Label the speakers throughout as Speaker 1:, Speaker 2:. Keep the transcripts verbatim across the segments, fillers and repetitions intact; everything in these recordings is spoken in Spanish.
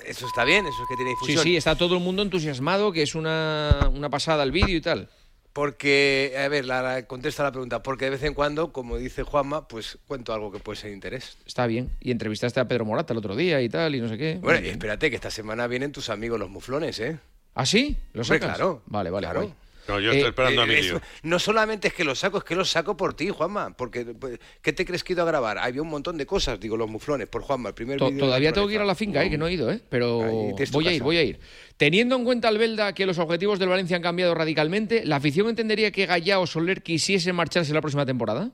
Speaker 1: eso está bien, eso es que tiene difusión.
Speaker 2: Sí, sí, está todo el mundo entusiasmado, que es una, una pasada el vídeo y tal.
Speaker 1: Porque, a ver, la, la, contesta la pregunta, porque de vez en cuando, como dice Juanma, pues cuento algo que puede ser de interés.
Speaker 2: Está bien. Y entrevistaste a Pedro Morata el otro día y tal, y no sé qué.
Speaker 1: Bueno, y espérate, que esta semana vienen tus amigos los muflones, ¿eh?
Speaker 2: ¿Ah, sí? ¿Los sacas?
Speaker 1: Hombre, claro.
Speaker 2: Vale, vale,
Speaker 1: claro.
Speaker 2: guay.
Speaker 3: No, yo estoy
Speaker 2: Eh,
Speaker 3: esperando
Speaker 1: eh,
Speaker 3: a mi tío.
Speaker 1: eso, no solamente es que los saco, es que los saco por ti, Juanma. Porque, pues, ¿qué te crees que he ido a grabar? Había un montón de cosas, digo, los muflones, por Juanma, el primer
Speaker 2: To-
Speaker 1: vídeo.
Speaker 2: Todavía tengo que ir a la finca, eh, que no he ido, ¿eh? Pero
Speaker 1: Ahí tienes tu
Speaker 2: voy a ir,
Speaker 1: casa.
Speaker 2: voy a ir. Teniendo en cuenta, Albelda, que los objetivos del Valencia han cambiado radicalmente, ¿la afición entendería que Gallá o Soler quisiesen marcharse la próxima temporada?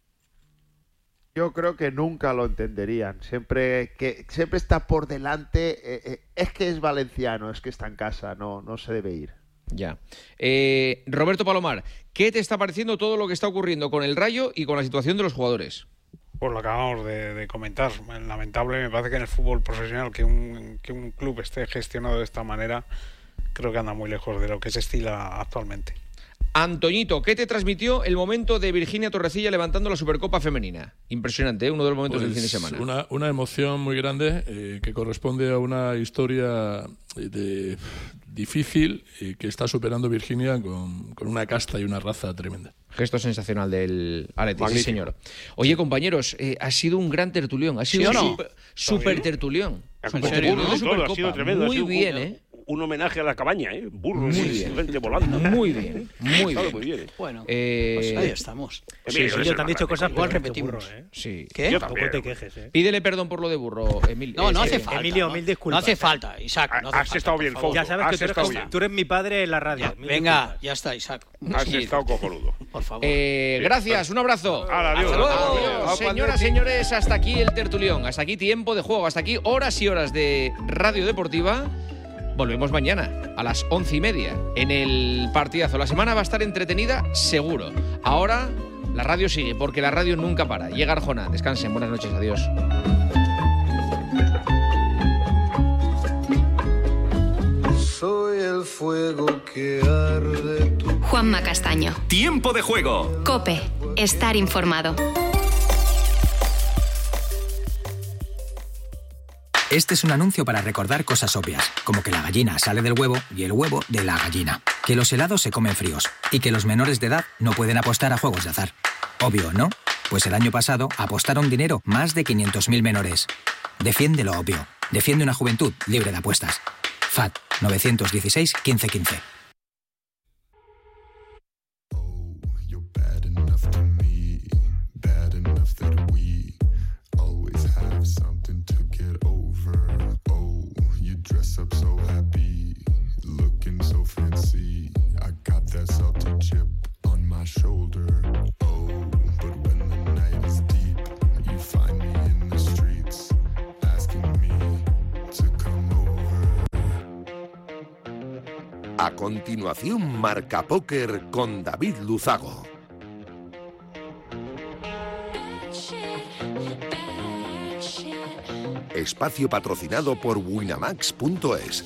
Speaker 4: Yo creo que nunca lo entenderían. Siempre que siempre está por delante. Eh, eh, es que es valenciano, es que está en casa, no, no se debe ir.
Speaker 2: Ya. Eh, Roberto Palomar, ¿qué te está pareciendo todo lo que está ocurriendo con el Rayo y con la situación de los jugadores?
Speaker 5: Pues lo acabamos de, de comentar. Lamentable, me parece que en el fútbol profesional que un, que un club esté gestionado de esta manera, creo que anda muy lejos de lo que se estila actualmente.
Speaker 2: Antoñito, ¿qué te transmitió el momento de Virginia Torrecilla levantando la Supercopa Femenina? Impresionante, ¿eh? Uno de los momentos
Speaker 6: Pues
Speaker 2: del fin de semana.
Speaker 6: Una, una emoción muy grande eh, que corresponde a una historia de, difícil y que está superando Virginia con, con una casta y una raza tremenda.
Speaker 2: Gesto sensacional del Atleti, sí,
Speaker 3: Magnífico.
Speaker 2: señor. Oye, compañeros, eh, ha sido un gran tertulión. Ha sido
Speaker 7: ¿Sí o
Speaker 2: un
Speaker 7: no?
Speaker 2: super, super tertulión.
Speaker 3: Ha
Speaker 2: Super
Speaker 3: sido
Speaker 2: tertulión de
Speaker 3: todo, ha sido
Speaker 2: Supercopa.
Speaker 3: tremendo, ha
Speaker 2: Muy
Speaker 3: sido un-
Speaker 2: bien, ¿eh?
Speaker 3: Un homenaje a la cabaña, ¿eh? Burros
Speaker 2: Muy
Speaker 3: y
Speaker 2: bien.
Speaker 3: gente volando.
Speaker 2: Muy bien, muy
Speaker 3: Ha estado
Speaker 2: bien.
Speaker 3: muy bien.
Speaker 7: Bueno,
Speaker 2: Eh,
Speaker 7: pues ahí estamos.
Speaker 3: Pues
Speaker 8: Sí,
Speaker 3: mira,
Speaker 8: sí,
Speaker 3: yo
Speaker 8: yo
Speaker 3: soy
Speaker 8: te han
Speaker 3: más
Speaker 8: dicho
Speaker 3: grande.
Speaker 8: cosas
Speaker 7: Igual
Speaker 8: peores que tu
Speaker 7: repetimos.
Speaker 8: burro, ¿eh?
Speaker 2: Sí.
Speaker 7: ¿Qué?
Speaker 3: Yo
Speaker 8: Tampoco
Speaker 3: también.
Speaker 8: te quejes, ¿eh?
Speaker 2: Pídele perdón por lo de burro, Emilio.
Speaker 7: No, no
Speaker 2: Eh,
Speaker 7: hace
Speaker 2: eh,
Speaker 7: falta.
Speaker 8: Emilio,
Speaker 7: ¿no?
Speaker 8: mil disculpas.
Speaker 7: No hace falta, Isaac. No hace
Speaker 3: Has
Speaker 7: falta,
Speaker 3: estado
Speaker 7: por
Speaker 3: bien,
Speaker 7: favor.
Speaker 3: Fouto.
Speaker 8: Ya sabes
Speaker 3: Has
Speaker 8: que tú
Speaker 3: estado
Speaker 8: eres,
Speaker 3: bien.
Speaker 8: tú eres mi padre en la radio. Mil
Speaker 7: Venga,
Speaker 8: disculpas.
Speaker 7: ya está, Isaac.
Speaker 3: Has estado cojonudo.
Speaker 7: Por favor.
Speaker 2: Eh, gracias, un abrazo.
Speaker 3: Hala, adiós.
Speaker 2: Hasta luego.
Speaker 3: Adiós.
Speaker 2: Señoras, señores, hasta aquí el tertulión, hasta aquí tiempo de juego, hasta aquí horas y horas de radio deportiva. Volvemos mañana a las once y media en el partidazo. La semana va a estar entretenida, seguro. Ahora la radio sigue, porque la radio nunca para. Llega Arjona. Descansen. Buenas noches. Adiós.
Speaker 9: Soy el fuego que arde tu...
Speaker 10: Juanma Castaño.
Speaker 11: Tiempo de juego.
Speaker 10: COPE. Estar informado.
Speaker 12: Este es un anuncio para recordar cosas obvias, como que la gallina sale del huevo y el huevo de la gallina, que los helados se comen fríos y que los menores de edad no pueden apostar a juegos de azar. Obvio, ¿no? Pues el año pasado apostaron dinero más de quinientos mil menores. Defiende lo obvio. Defiende una juventud libre de apuestas. F A T nueve uno seis, uno cinco uno cinco.
Speaker 9: Dress up so happy, looking so fancy. I got that salty chip on my shoulder. Oh, but when the night is deep, you find me in the streets, asking me to come over.
Speaker 13: A continuación, Marca Póker con David Luzago. Espacio patrocinado por Winamax punto es.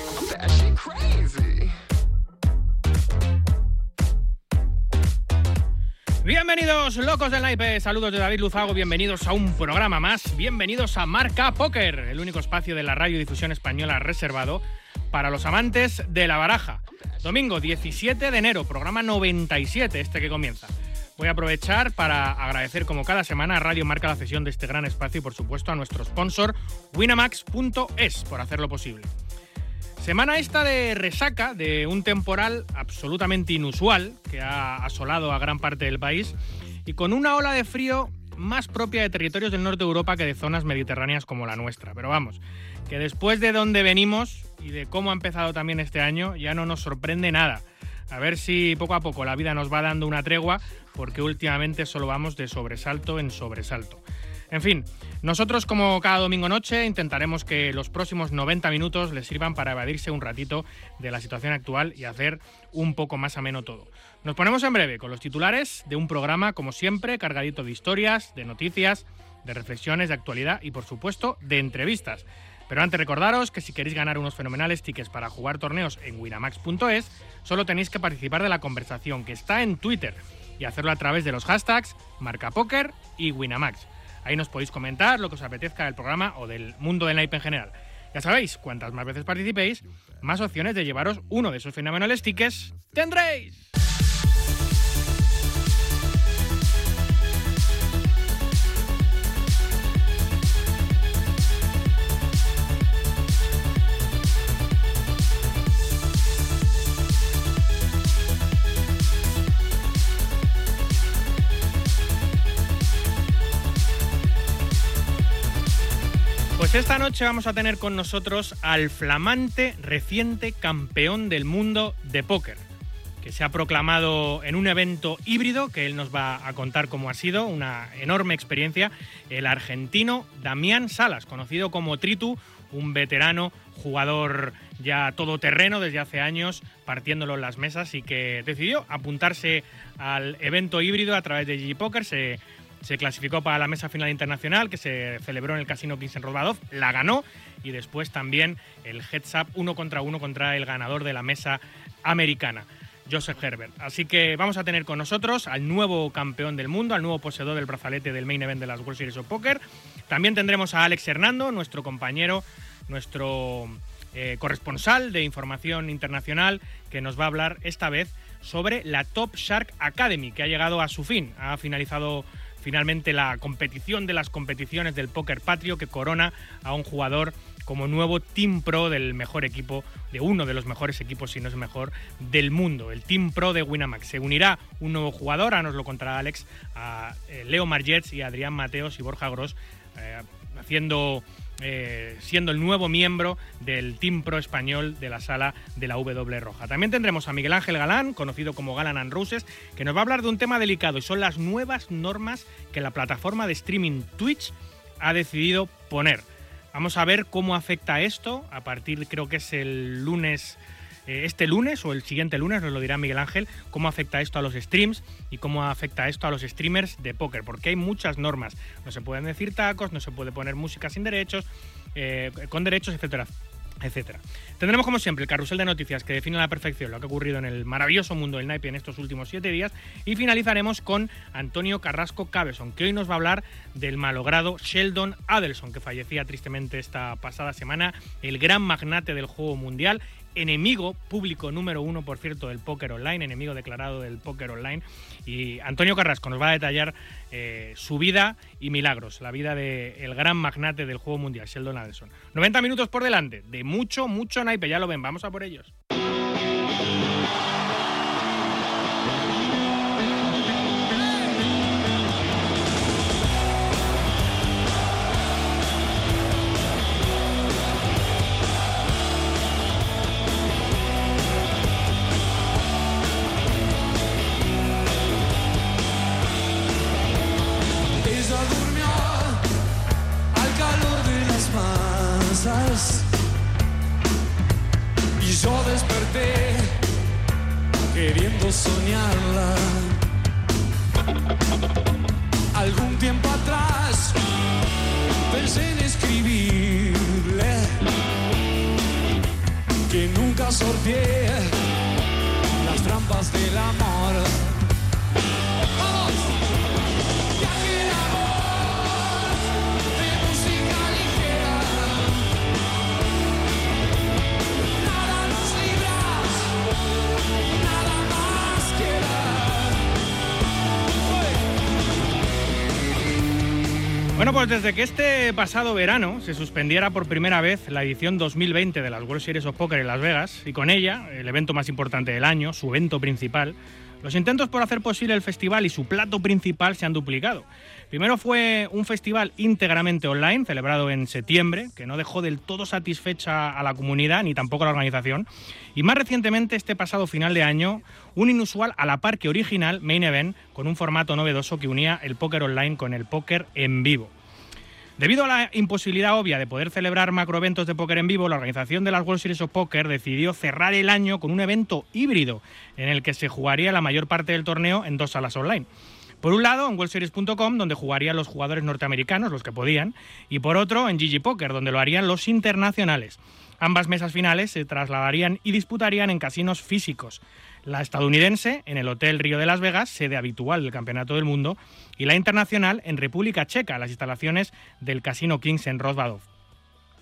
Speaker 8: Bienvenidos, locos del naipe. Saludos de David Luzago. Bienvenidos a un programa más. Bienvenidos a Marca Póker, el único espacio de la radiodifusión española reservado para los amantes de la baraja. Domingo diecisiete de enero, programa noventa y siete, este que comienza. Voy a aprovechar para agradecer, como cada semana, a Radio Marca la cesión de este gran espacio y, por supuesto, a nuestro sponsor, Winamax punto es, por hacerlo posible. Semana esta de resaca de un temporal absolutamente inusual que ha asolado a gran parte del país y con una ola de frío más propia de territorios del norte de Europa que de zonas mediterráneas como la nuestra. Pero vamos, que después de dónde venimos y de cómo ha empezado también este año, ya no nos sorprende nada. A ver si poco a poco la vida nos va dando una tregua, porque últimamente solo vamos de sobresalto en sobresalto. En fin, nosotros como cada domingo noche intentaremos que los próximos noventa minutos les sirvan para evadirse un ratito de la situación actual y hacer un poco más ameno todo. Nos ponemos en breve con los titulares de un programa, como siempre, cargadito de historias, de noticias, de reflexiones, de actualidad y, por supuesto, de entrevistas. Pero antes recordaros que si queréis ganar unos fenomenales tickets para jugar torneos en Winamax punto es, solo tenéis que participar de la conversación que está en Twitter y hacerlo a través de los hashtags MarcaPóker y Winamax. Ahí nos podéis comentar lo que os apetezca del programa o del mundo del naipe en general. Ya sabéis, cuantas más veces participéis, más opciones de llevaros uno de esos fenomenales tickets tendréis. Pues esta noche vamos a tener con nosotros al flamante reciente campeón del mundo de póker, que se ha proclamado en un evento híbrido, que él nos va a contar cómo ha sido, una enorme experiencia, el argentino Damián Salas, conocido como Tritu, un veterano jugador ya todoterreno desde hace años, partiéndolo en las mesas, y que decidió apuntarse al evento híbrido a través de G G Poker. Se Se clasificó para la mesa final internacional que se celebró en el Casino Kings en Rozvadov, la ganó, y después también el heads up uno contra uno contra el ganador de la mesa americana, Joseph Herbert. Así que vamos a tener con nosotros al nuevo campeón del mundo, al nuevo poseedor del brazalete del main event de las World Series of Poker. También tendremos a Alex Hernando, nuestro compañero, nuestro eh, corresponsal de información internacional, que nos va a hablar esta vez sobre la Top Shark Academy, que ha llegado a su fin. Ha finalizado finalmente la competición de las competiciones del póker patrio, que corona a un jugador como nuevo Team Pro del mejor equipo, de uno de los mejores equipos, si no es mejor, del mundo, el Team Pro de Winamax. Se unirá un nuevo jugador, ahora nos lo contará Alex, a Leo Margets y Adrián Mateos y Borja Gros, eh, haciendo... Eh, siendo el nuevo miembro del Team Pro español de la sala de la W Roja. También tendremos a Miguel Ángel Galán, conocido como Galán and Roses, que nos va a hablar de un tema delicado, y son las nuevas normas que la plataforma de streaming Twitch ha decidido poner. Vamos a ver cómo afecta esto a partir, creo que es el lunes, eh, este lunes o el siguiente lunes, nos lo dirá Miguel Ángel, cómo afecta esto a los streams y cómo afecta esto a los streamers de póker, porque hay muchas normas. No se pueden decir tacos, no se puede poner música sin derechos, eh, con derechos, etcétera, etcétera. Tendremos, como siempre, el carrusel de noticias que define a la perfección lo que ha ocurrido en el maravilloso mundo del naipe en estos últimos siete días, y finalizaremos con Antonio Carrasco Cabezón, que hoy nos va a hablar del malogrado Sheldon Adelson, que fallecía tristemente esta pasada semana, el gran magnate del juego mundial, enemigo público número uno, por cierto, del póker online, enemigo declarado del póker online. Y Antonio Carrasco nos va a detallar eh, su vida y milagros, la vida del gran magnate del juego mundial, Sheldon Adelson. noventa minutos por delante, de mucho, mucho naipe, ya lo ven, vamos a por ellos.
Speaker 11: Y yo desperté queriendo soñarla. Algún tiempo atrás pensé en escribirle que nunca sorteé las trampas del amor. ¡Vamos! Viaje de amor, de música ligera. Nada nos libra, nada más queda.
Speaker 8: Bueno, pues desde que este pasado verano se suspendiera por primera vez la edición dos mil veinte de las World Series of Poker en Las Vegas, y con ella, el evento más importante del año, su evento principal, los intentos por hacer posible el festival y su plato principal se han duplicado. Primero fue un festival íntegramente online, celebrado en septiembre, que no dejó del todo satisfecha a la comunidad, ni tampoco a la organización. Y más recientemente, este pasado final de año, un inusual a la par que original main event, con un formato novedoso que unía el póker online con el póker en vivo. Debido a la imposibilidad obvia de poder celebrar macroeventos de póker en vivo, la organización de las World Series of Poker decidió cerrar el año con un evento híbrido en el que se jugaría la mayor parte del torneo en dos salas online. Por un lado, en world series punto com, donde jugarían los jugadores norteamericanos, los que podían, y por otro, en G G Poker, donde lo harían los internacionales. Ambas mesas finales se trasladarían y disputarían en casinos físicos. La estadounidense en el Hotel Río de Las Vegas, sede habitual del Campeonato del Mundo, y la internacional en República Checa, las instalaciones del Casino Kings en Rozvadov.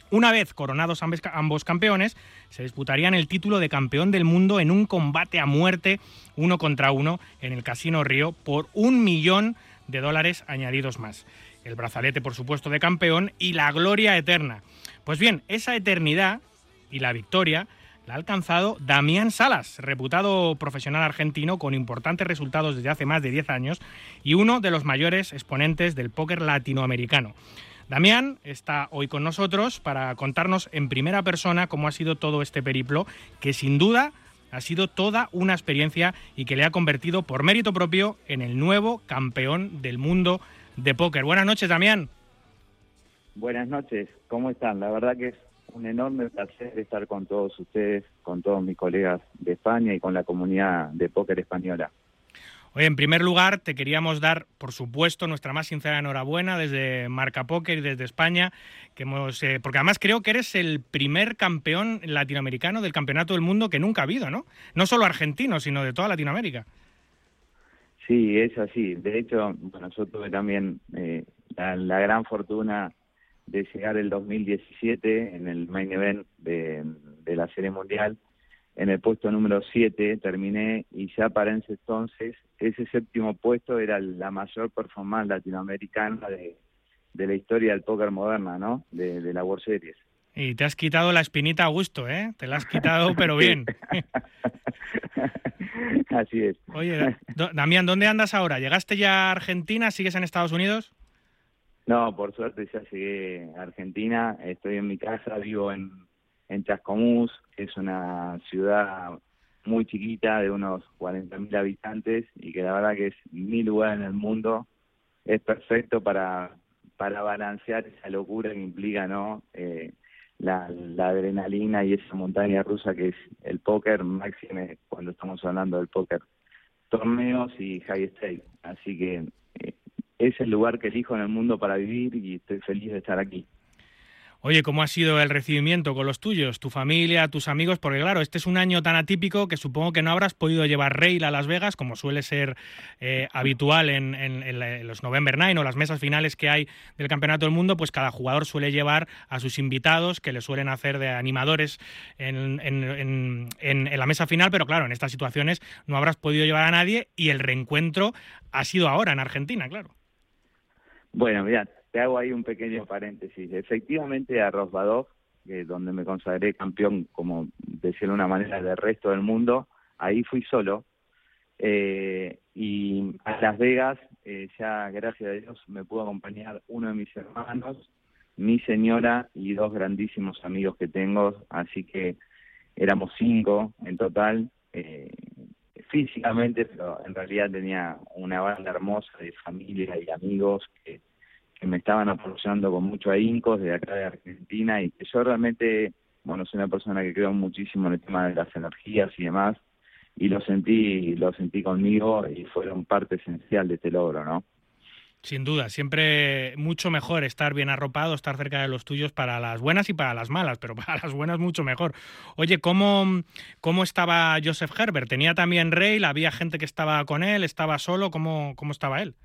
Speaker 8: Una vez coronados ambos campeones, se disputarían el título de campeón del mundo en un combate a muerte, uno contra uno, en el Casino Río, por un millón de dólares añadidos más. El brazalete, por supuesto, de campeón y la gloria eterna. Pues bien, esa eternidad y la victoria la ha alcanzado Damián Salas, reputado profesional argentino con importantes resultados desde hace más de diez años y uno de los mayores exponentes del póker latinoamericano. Damián está hoy con nosotros para contarnos en primera persona cómo ha sido todo este periplo, que sin duda ha sido toda una experiencia y que le ha convertido por mérito propio en el nuevo campeón del mundo de póker. Buenas noches, Damián.
Speaker 14: Buenas noches, ¿cómo están? La verdad que es un enorme placer estar con todos ustedes, con todos mis colegas de España y con la comunidad de póker española.
Speaker 8: Oye, en primer lugar, te queríamos dar, por supuesto, nuestra más sincera enhorabuena desde Marca Póker y desde España, que hemos, eh, porque además creo que eres el primer campeón latinoamericano del Campeonato del Mundo que nunca ha habido, ¿no? No solo argentino, sino de toda Latinoamérica.
Speaker 14: Sí, es así. De hecho, bueno, yo tuve también eh, la, la gran fortuna de llegar el dos mil diecisiete en el main event de, de la Serie Mundial. En el puesto número siete terminé y ya para ese entonces ese séptimo puesto era la mayor performance latinoamericana de, de la historia del póker moderna, ¿no? De, de la World Series.
Speaker 8: Y te has quitado la espinita a gusto, ¿eh? Te la has quitado, pero bien.
Speaker 14: Así es.
Speaker 8: Oye, Damián, ¿dónde andas ahora? ¿Llegaste ya a Argentina? ¿Sigues en Estados Unidos?
Speaker 14: No, por suerte ya llegué a Argentina. Estoy en mi casa, vivo en, en Chascomús, que es una ciudad muy chiquita de unos cuarenta mil habitantes y que la verdad que es mi lugar en el mundo. Es perfecto para, para balancear esa locura que implica, ¿no? Eh, la, la adrenalina y esa montaña rusa que es el póker, máxime cuando estamos hablando del póker, torneos y high stake. Así que eh, es el lugar que elijo en el mundo para vivir y estoy feliz de estar aquí.
Speaker 8: Oye, ¿cómo ha sido el recibimiento con los tuyos, tu familia, tus amigos? Porque claro, este es un año tan atípico que supongo que no habrás podido llevar rail a Las Vegas, como suele ser eh, habitual en, en, en los November Nine o las mesas finales que hay del Campeonato del Mundo. Pues cada jugador suele llevar a sus invitados, que le suelen hacer de animadores en, en, en, en, en la mesa final, pero claro, en estas situaciones no habrás podido llevar a nadie y el reencuentro ha sido ahora en Argentina, claro.
Speaker 14: Bueno, mirá, te hago ahí un pequeño paréntesis. Efectivamente, a Rosbadov, eh, donde me consagré campeón, como decirlo de una manera, del resto del mundo, ahí fui solo. Eh, y a Las Vegas, eh, ya gracias a Dios, me pudo acompañar uno de mis hermanos, mi señora y dos grandísimos amigos que tengo. Así que éramos cinco en total, eh, físicamente, pero en realidad tenía una banda hermosa de familia y amigos que que me estaban apoyando con mucho ahínco desde acá de Argentina y que yo realmente, bueno, soy una persona que creo muchísimo en el tema de las energías y demás y lo sentí, lo sentí conmigo y fueron parte esencial de este logro, ¿no?
Speaker 8: Sin duda, siempre mucho mejor estar bien arropado, estar cerca de los tuyos para las buenas y para las malas, pero para las buenas mucho mejor. Oye, ¿cómo, cómo estaba Joseph Herbert? ¿Tenía también rail? ¿Había gente que estaba con él? ¿Estaba solo? ¿Cómo, cómo estaba él?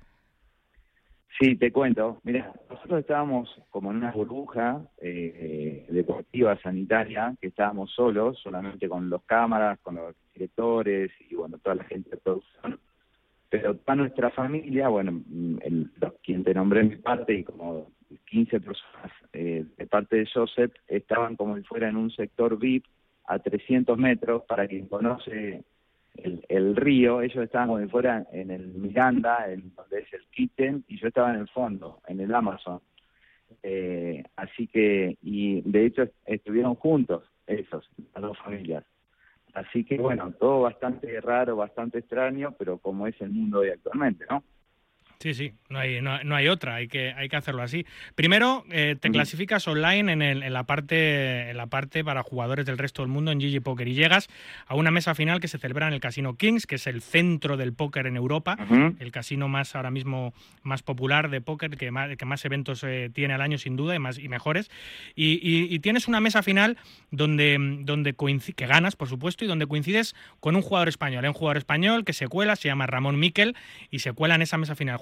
Speaker 14: Sí, te cuento. Mira, nosotros estábamos como en una burbuja eh, deportiva, sanitaria, que estábamos solos, solamente con los cámaras, con los directores y, bueno, toda la gente de producción. Pero toda nuestra familia, bueno, el, quien te nombré en mi parte y como quince personas eh, de parte de Joseph, estaban como si fuera en un sector V I P a trescientos metros. Para quien conoce El, el río, ellos estaban como si fuera en el Miranda, en donde es el Kitchen, y yo estaba en el fondo, en el Amazon. Eh, así que, y de hecho estuvieron juntos esos, las dos familias. Así que bueno, todo bastante raro, bastante extraño, pero como es el mundo hoy actualmente, ¿no?
Speaker 8: Sí, sí, no hay, no, no hay otra, hay que, hay que hacerlo así. Primero, eh, te clasificas online en, el, en, la parte, en la parte para jugadores del resto del mundo en G G Poker y llegas a una mesa final que se celebra en el Casino Kings, que es el centro del póker en Europa, uh-huh. el casino más ahora mismo más popular de póker, que más, que más eventos eh, tiene al año sin duda y, más, y mejores. Y, y, y tienes una mesa final donde, donde coincid- que ganas, por supuesto, y donde coincides con un jugador español, un jugador español que se cuela, se llama Ramón Miquel, y se cuela en esa mesa final.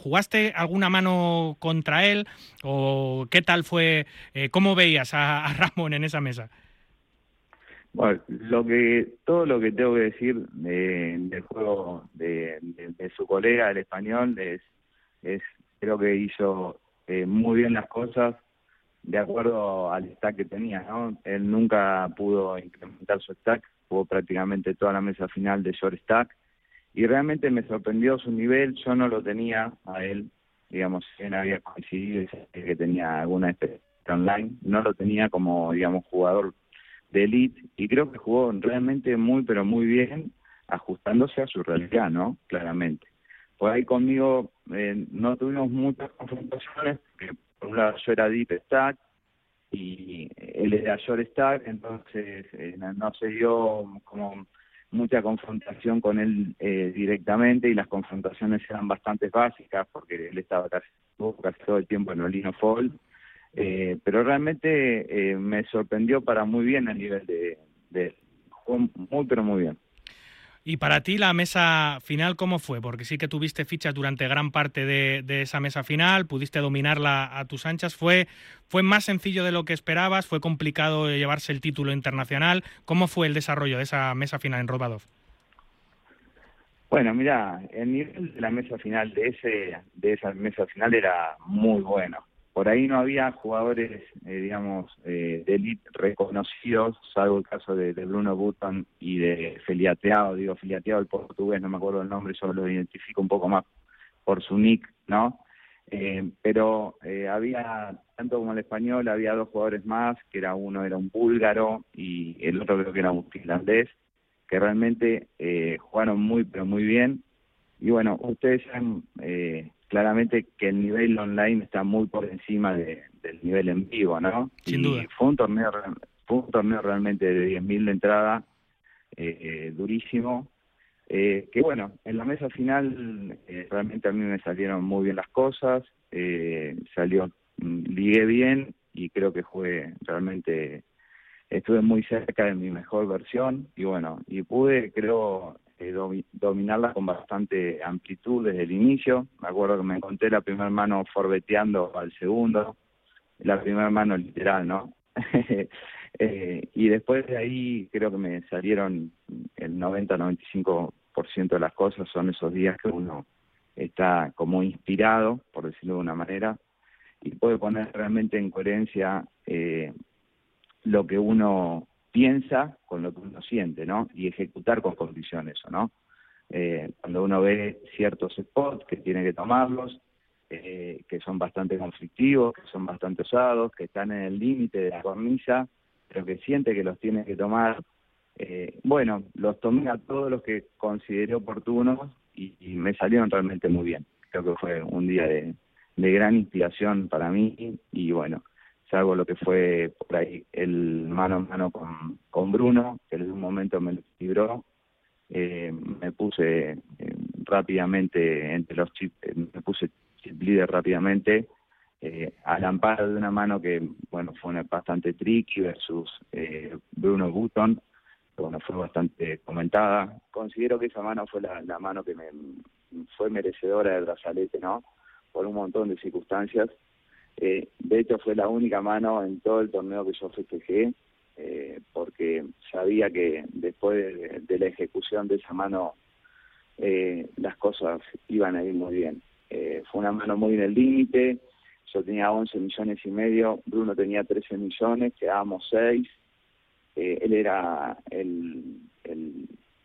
Speaker 8: ¿Jugaste alguna mano contra él? ¿O qué tal fue? Eh, ¿Cómo veías a, a Ramón en esa mesa?
Speaker 14: Bueno, lo que, todo lo que tengo que decir de, del juego de, de, de su colega, el español, es, es creo que hizo eh, muy bien las cosas de acuerdo al stack que tenía, ¿no? Él nunca pudo incrementar su stack, jugó prácticamente toda la mesa final de short stack, y realmente me sorprendió su nivel. Yo no lo tenía a él, digamos, si bien había coincidido que tenía alguna experiencia online, no lo tenía como, digamos, jugador de elite, y creo que jugó realmente muy, pero muy bien, ajustándose a su realidad, ¿no? Claramente. Por ahí conmigo eh, no tuvimos muchas confrontaciones, porque por un lado yo era deep stack y él era short stack, entonces eh, no, no se dio como mucha confrontación con él eh, directamente, y las confrontaciones eran bastante básicas porque él estaba casi, casi todo el tiempo en Olino Fold. Eh, pero realmente eh, me sorprendió para muy bien el nivel de, de jugó muy pero muy bien.
Speaker 8: Y para ti la mesa final, ¿cómo fue? Porque sí que tuviste fichas durante gran parte de, de esa mesa final, pudiste dominarla a tus anchas. ¿Fue, ¿Fue más sencillo de lo que esperabas? ¿Fue complicado llevarse el título internacional? ¿Cómo fue el desarrollo de esa mesa final en Rozvadov?
Speaker 14: Bueno, mira, el nivel de la mesa final de ese de esa mesa final era muy bueno. Por ahí no había jugadores, eh, digamos, eh, de elite reconocidos, salvo el caso de, de Bruno Button y de Feliateado. Digo, Feliateado, el portugués, no me acuerdo el nombre, solo lo identifico un poco más por su nick, ¿no? Eh, pero eh, había, tanto como el español, había dos jugadores más, que era uno era un búlgaro y el otro creo que era un finlandés, que realmente eh, jugaron muy, pero muy bien. Y bueno, ustedes saben eh, claramente que el nivel online está muy por encima de, del nivel en vivo, ¿no?
Speaker 8: Sin
Speaker 14: y
Speaker 8: duda.
Speaker 14: Fue un torneo, fue un torneo realmente de diez mil de entrada, eh, eh, durísimo. Eh, que bueno, en la mesa final eh, realmente a mí me salieron muy bien las cosas, eh, salió, ligué bien y creo que fue realmente, estuve muy cerca de mi mejor versión y bueno, y pude, creo, eh, domi- dominarla con bastante amplitud desde el inicio. Me acuerdo que me encontré la primera mano forbeteando al segundo, la primera mano literal, ¿no? eh, y después de ahí creo que me salieron el noventa a noventa y cinco por ciento de las cosas. Son esos días que uno está como inspirado, por decirlo de una manera, y puede poner realmente en coherencia eh, lo que uno piensa con lo que uno siente, ¿no? Y ejecutar con condición eso, ¿no? Eh, cuando uno ve ciertos spots que tiene que tomarlos, eh, que son bastante conflictivos, que son bastante osados, que están en el límite de la cornisa, pero que siente que los tiene que tomar, eh, bueno, los tomé a todos los que consideré oportunos y, y me salieron realmente muy bien. Creo que fue un día de, de gran inspiración para mí y bueno, salvo lo que fue por ahí el mano a mano con, con Bruno, que en un momento me lo libró, eh, me puse eh, rápidamente entre los chips, eh, me puse chip leader rápidamente, eh, al amparo de una mano que, bueno, fue una, bastante tricky versus eh, Bruno Button, que bueno, fue bastante comentada. Considero que esa mano fue la, la mano que me fue merecedora del brazalete, ¿no? Por un montón de circunstancias. Eh, de hecho fue la única mano en todo el torneo que yo festejé, eh, porque sabía que después de, de la ejecución de esa mano eh, las cosas iban a ir muy bien. Eh, fue una mano muy en el límite, yo tenía once millones y medio, Bruno tenía trece millones, quedábamos seis, eh, él era el, el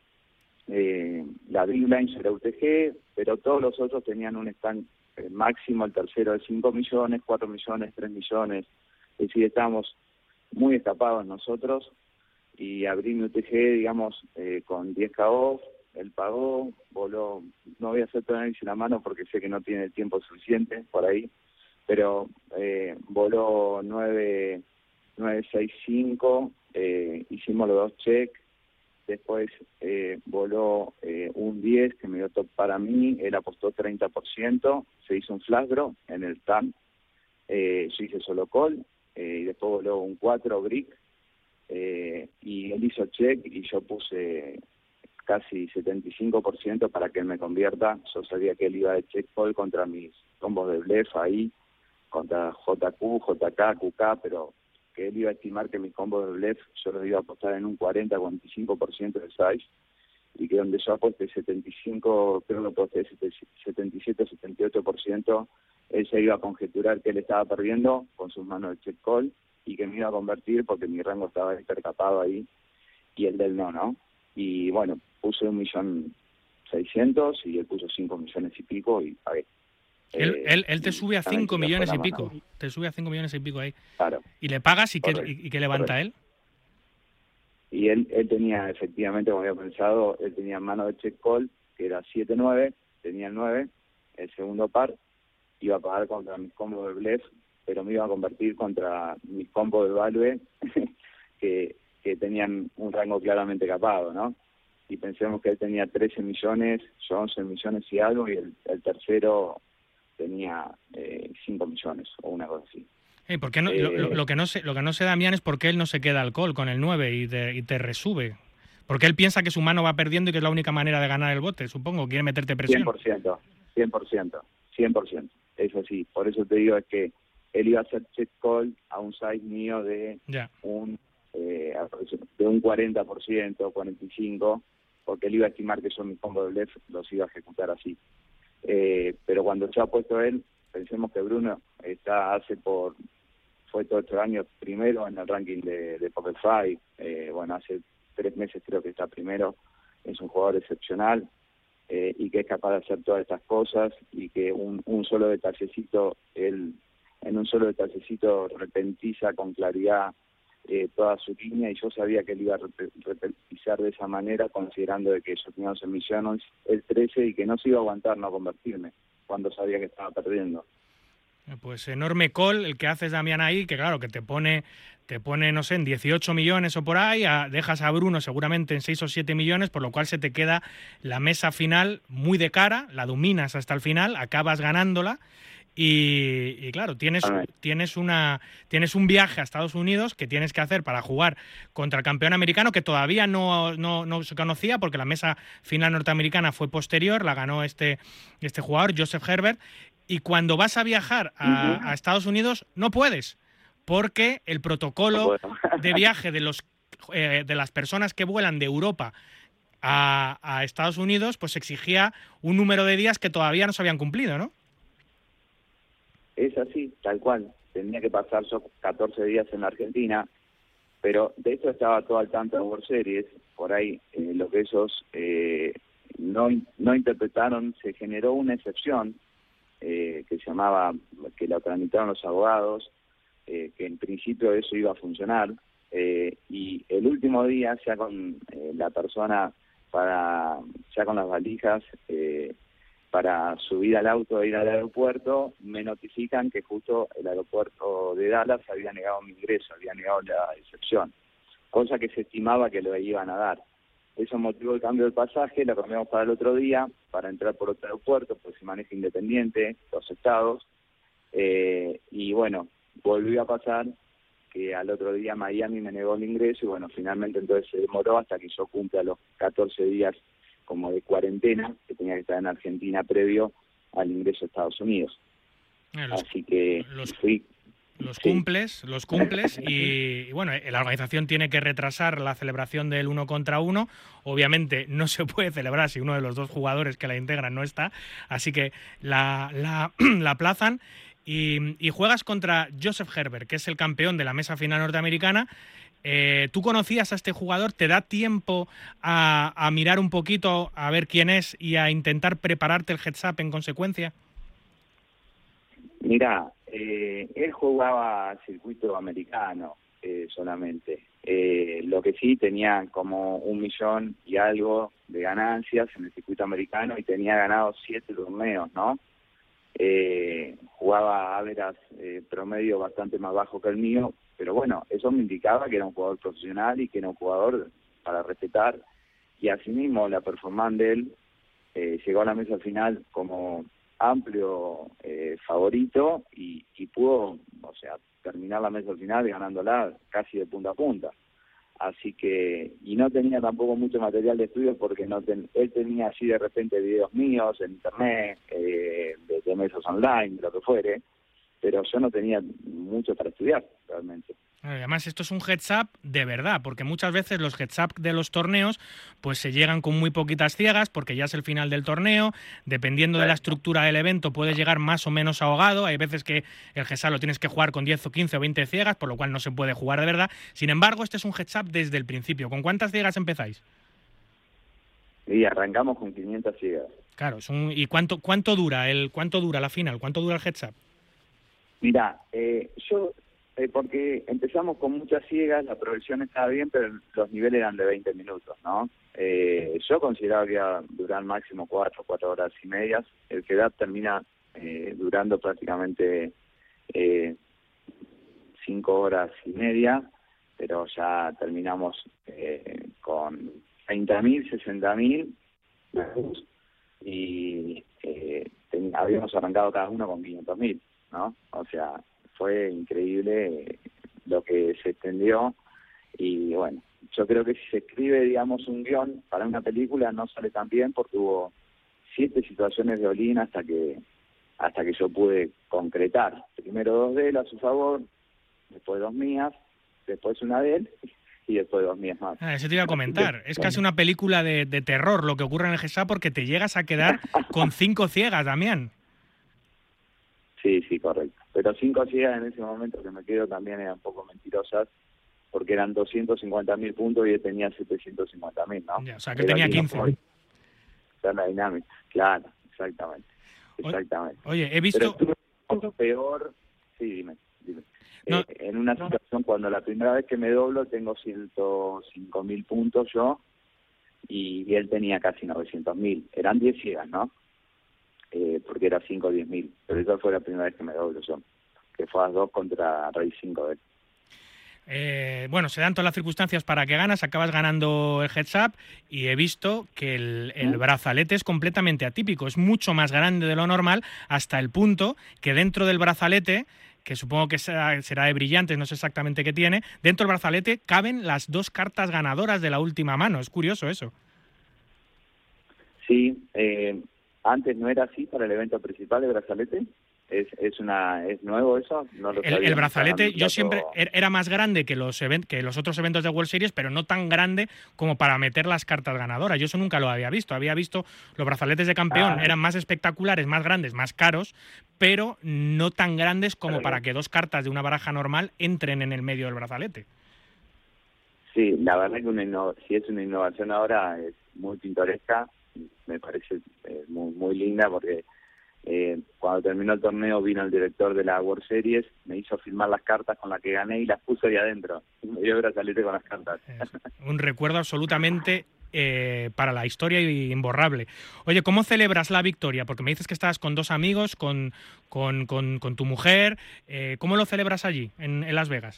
Speaker 14: eh, la big line sobre U T G, pero todos los otros tenían un stand el máximo, el tercero de cinco millones, cuatro millones, tres millones, es decir, estábamos muy escapados nosotros y abrí mi U T G, digamos, eh, con diez K off, él pagó, voló, no voy a hacer todo el análisis en la mano porque sé que no tiene tiempo suficiente por ahí, pero eh, voló nueve seis cinco, eh, hicimos los dos checks, después eh, voló eh, un diez que me dio top para mí, él apostó treinta por ciento, se hizo un flash draw en el stand, eh, yo hice solo call, eh, y después voló un cuatro brick, eh, y él hizo check y yo puse casi setenta y cinco por ciento para que él me convierta. Yo sabía que él iba de check call contra mis combos de blef ahí, contra J Q, J K, Q K, pero que él iba a estimar que mis combos de blef yo los iba a apostar en un cuarenta a cuarenta y cinco por ciento de size, y que donde yo aposté setenta y cinco, creo que aposté setenta y siete, setenta y ocho por ciento, él se iba a conjeturar que él estaba perdiendo con sus manos de check call y que me iba a convertir porque mi rango estaba hipercapado ahí y el del no, ¿no? Y bueno, puse un millón seiscientos y él puso cinco millones y pico y pagué.
Speaker 8: Él,
Speaker 14: Eh,
Speaker 8: él, él te sube a cinco millones y
Speaker 14: fue la
Speaker 8: pico.
Speaker 14: mano.
Speaker 8: Te sube a cinco millones y pico ahí.
Speaker 14: Claro.
Speaker 8: Y le pagas y qué,
Speaker 14: Correcto,
Speaker 8: y, y qué levanta
Speaker 14: correcto.
Speaker 8: él.
Speaker 14: Y él, él tenía, efectivamente, como había pensado, él tenía mano de check call, que era siete nueve, tenía el nueve, el segundo par, iba a pagar contra mis combos de blef, pero me iba a convertir contra mis combos de value, que, que tenían un rango claramente capado, ¿no? Y pensemos que él tenía trece millones, yo once millones y algo, y el, el tercero tenía eh, cinco millones, o una cosa así.
Speaker 8: Eh, ¿por qué no,
Speaker 14: Eh,
Speaker 8: lo, lo- lo que no sé, lo que no sé, Damián, es por qué él no se queda al call con el nueve y te, y te resube. Porque él piensa que su mano va perdiendo y que es la única manera de ganar el bote, supongo. Quiere meterte presión.
Speaker 14: cien por ciento, cien por ciento, cien por ciento, eso sí. Por eso te digo es que él iba a hacer check call a un size mío de
Speaker 8: Ya.
Speaker 14: un eh, de un cuarenta por ciento, cuarenta y cinco por ciento, porque él iba a estimar que yo mis combos de blef los iba a ejecutar así. Eh, pero cuando yo apuesto a él, pensemos que Bruno está hace por fue todos estos años primero en el ranking de, de PokerFi, eh, bueno, hace tres meses creo que está primero, es un jugador excepcional, eh, y que es capaz de hacer todas estas cosas, y que un, un solo detallecito, él en un solo detallecito repentiza con claridad eh, toda su línea, y yo sabía que él iba a rep- repentizar de esa manera, considerando de que yo tenía once millones, el trece, y que no se iba a aguantar no convertirme, cuando sabía que estaba perdiendo.
Speaker 8: Pues enorme call el que haces, Damián, ahí, que claro, que te pone, te pone, no sé, en dieciocho millones o por ahí, a- dejas a Bruno seguramente en seis o siete millones, por lo cual se te queda la mesa final muy de cara, la dominas hasta el final, acabas ganándola. Y, y claro, tienes, tienes, una, tienes un viaje a Estados Unidos que tienes que hacer para jugar contra el campeón americano, que todavía no, no, no se conocía porque la mesa final norteamericana fue posterior, la ganó este, este jugador, Joseph Herbert. Y cuando vas a viajar a, a Estados Unidos, no puedes, porque el protocolo de viaje de, los, eh, de las personas que vuelan de Europa a, a Estados Unidos, pues exigía un número de días que todavía no se habían cumplido, ¿no?
Speaker 14: Es así, tal cual. Tenía que pasar yo catorce días en la Argentina, pero de esto estaba todo al tanto de World Series. Por ahí, eh, lo que ellos eh, no, no interpretaron, se generó una excepción eh, que se llamaba, que la tramitaron los abogados, eh, que en principio eso iba a funcionar, eh, y el último día, ya con eh, la persona, para ya con las valijas, eh, para subir al auto e ir al aeropuerto, me notifican que justo el aeropuerto de Dallas había negado mi ingreso, había negado la excepción, cosa que se estimaba que lo iban a dar. Eso motivó el cambio del pasaje, lo cambiamos para el otro día, para entrar por otro aeropuerto, porque se maneja independiente, los estados, eh, y bueno, volvió a pasar que al otro día Miami me negó el ingreso, y bueno, finalmente entonces se demoró hasta que yo cumpla los catorce días como de cuarentena, que tenía que estar en Argentina previo al ingreso a Estados Unidos.
Speaker 8: Eh, los,
Speaker 14: Así que
Speaker 8: los,
Speaker 14: fui...
Speaker 8: los
Speaker 14: sí.
Speaker 8: cumples, los cumples y, y bueno, la organización tiene que retrasar la celebración del uno contra uno. Obviamente no se puede celebrar si uno de los dos jugadores que la integran no está, así que la, la, la aplazan. Y, y juegas contra Joseph Herbert, que es el campeón de la mesa final norteamericana. Eh, ¿Tú conocías a este jugador? ¿Te da tiempo a, a mirar un poquito, a ver quién es y a intentar prepararte el heads up en consecuencia?
Speaker 14: Mira, eh, él jugaba circuito americano eh, solamente. Eh, lo que sí, tenía como un millón y algo de ganancias en el circuito americano y tenía ganado siete torneos, ¿no? Eh, jugaba averas eh, promedio bastante más bajo que el mío, pero bueno, eso me indicaba que era un jugador profesional y que era un jugador para respetar, y asimismo la performance de él eh, llegó a la mesa final como amplio eh, favorito y, y pudo, o sea, terminar la mesa final ganándola casi de punta a punta. así que, y no tenía tampoco mucho material de estudio porque no ten, él tenía así de repente videos míos en internet, eh, de, de mesas online, lo que fuere, pero yo no tenía mucho para estudiar realmente.
Speaker 8: Además, esto es un heads up de verdad, porque muchas veces los heads up de los torneos pues se llegan con muy poquitas ciegas, porque ya es el final del torneo, dependiendo de la estructura del evento puedes llegar más o menos ahogado, hay veces que el heads up lo tienes que jugar con diez o quince o veinte ciegas, por lo cual no se puede jugar de verdad. Sin embargo, este es un heads up desde el principio. ¿Con cuántas ciegas empezáis?
Speaker 14: Y arrancamos con quinientas ciegas.
Speaker 8: Claro, es un, ¿y cuánto cuánto dura el cuánto dura la final? ¿Cuánto dura el heads up?
Speaker 14: Mira, eh, yo... Eh, porque empezamos con muchas ciegas, la progresión estaba bien, pero los niveles eran de veinte minutos, ¿no? Eh, yo consideraba que iba a durar máximo cuatro, cuatro horas y medias. El que da termina eh, durando prácticamente eh, cinco horas y media, pero ya terminamos eh, con treinta mil, sesenta mil y eh, ten, habíamos arrancado cada uno con quinientos mil, ¿no? O sea, fue increíble lo que se extendió y bueno, yo creo que si se escribe, digamos, un guión para una película no sale tan bien porque hubo siete situaciones de Olin hasta que hasta que yo pude concretar. Primero dos de él a su favor, después dos mías, después una de él y después dos mías más.
Speaker 8: Ah, eso te iba a comentar. Es casi una película de, de terror lo que ocurre en el G S A porque te llegas a quedar con cinco ciegas, Damián.
Speaker 14: Sí, sí, correcto. Pero cinco ciegas en ese momento que me quedo también eran un poco mentirosas, porque eran doscientos cincuenta mil puntos y él tenía setecientos cincuenta mil, ¿no?
Speaker 8: Ya, o sea, que él tenía quince.
Speaker 14: Está la dinámica. Claro, exactamente. Exactamente.
Speaker 8: Oye, he visto...
Speaker 14: Pero estuve peor... Sí, dime, dime.
Speaker 8: No.
Speaker 14: Eh, en una situación cuando la primera vez que me doblo tengo ciento cinco mil puntos yo y, y él tenía casi novecientos mil. Eran diez ciegas, ¿no? Eh, porque era cinco o diez mil, pero esa fue la primera vez que me doblo yo, que fue a dos contra Rey cinco de él.
Speaker 8: Eh, bueno, se dan todas las circunstancias para que ganas, acabas ganando el heads up y he visto que el, el brazalete es completamente atípico, es mucho más grande de lo normal hasta el punto que dentro del brazalete, que supongo que será, será de brillantes, no sé exactamente qué tiene, dentro del brazalete caben las dos cartas ganadoras de la última mano, es curioso eso.
Speaker 14: Sí, eh... antes no era así para el evento principal de brazalete. Es es una es nuevo eso. No lo
Speaker 8: el, el brazalete yo siempre era más grande que los event, que los otros eventos de World Series, pero no tan grande como para meter las cartas ganadoras. Yo eso nunca lo había visto. Había visto los brazaletes de campeón, ah. eran más espectaculares, más grandes, más caros, pero no tan grandes como para que dos cartas de una baraja normal entren en el medio del brazalete.
Speaker 14: Sí, la verdad que una inno- si es una innovación ahora es muy pintoresca. Me parece eh, muy, muy linda porque eh, cuando terminó el torneo vino el director de la World Series, me hizo filmar las cartas con las que gané y las puso ahí adentro. Y me dio brazalete con las cartas.
Speaker 8: Un recuerdo absolutamente eh, para la historia y imborrable. Oye, ¿cómo celebras la victoria? Porque me dices que estabas con dos amigos, con, con, con, con tu mujer. Eh, ¿Cómo lo celebras allí, en, en Las Vegas?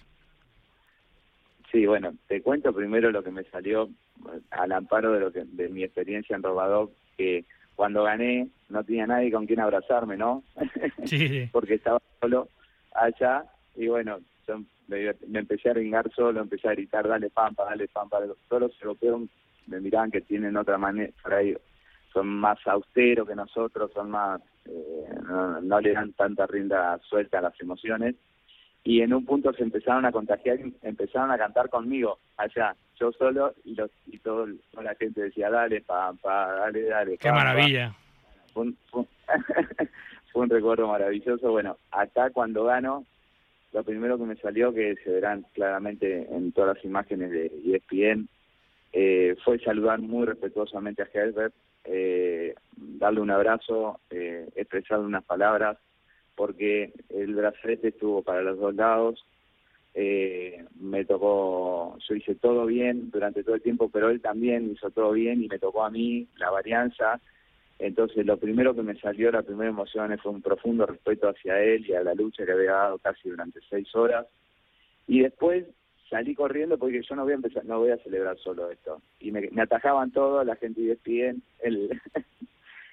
Speaker 14: Sí, bueno, te cuento primero lo que me salió al amparo de lo que de mi experiencia en Robadov, que cuando gané no tenía nadie con quien abrazarme, ¿no?
Speaker 8: Sí.
Speaker 14: Porque estaba solo allá y bueno, yo me, me empecé a ringar solo, empecé a gritar, dale Pampa, dale Pampa. Todos los europeos me miraban que tienen otra manera, por ahí son más austeros que nosotros, son más, eh, no, no le dan tanta rienda suelta a las emociones. Y en un punto se empezaron a contagiar y empezaron a cantar conmigo allá, yo solo, y los y todo, toda la gente decía, dale, Pampa, dale, dale.
Speaker 8: ¡Qué maravilla!
Speaker 14: Fue un, fue, fue un recuerdo maravilloso. Bueno, acá cuando gano, lo primero que me salió, que se verán claramente en todas las imágenes de E S P N, eh, fue saludar muy respetuosamente a Herbert, eh, darle un abrazo, eh, expresarle unas palabras, porque el brazalete estuvo para los dos lados, eh, me tocó, yo hice todo bien durante todo el tiempo, pero él también hizo todo bien y me tocó a mí la varianza. Entonces lo primero que me salió, la primera emoción fue un profundo respeto hacia él y a la lucha que había dado casi durante seis horas. Y después salí corriendo porque yo no voy a empezar, no voy a celebrar solo esto. Y me, me atajaban todos, la gente de E S P N, el...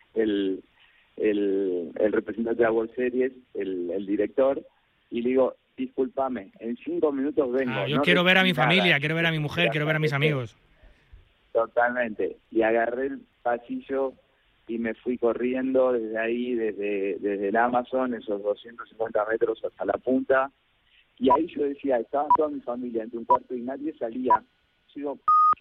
Speaker 14: el El, el representante de la World Series, el, el director, y le digo, discúlpame, en cinco minutos vengo.
Speaker 8: Ah, yo
Speaker 14: no
Speaker 8: quiero ver a mi
Speaker 14: recibí nada.
Speaker 8: familia, quiero ver a mi mujer, quiero ver a mis amigos.
Speaker 14: Totalmente. Y agarré el pasillo y me fui corriendo desde ahí, desde, desde el Amazon, esos doscientos cincuenta metros hasta la punta. Y ahí yo decía, estaba toda mi familia entre un cuarto y nadie salía. Yo digo,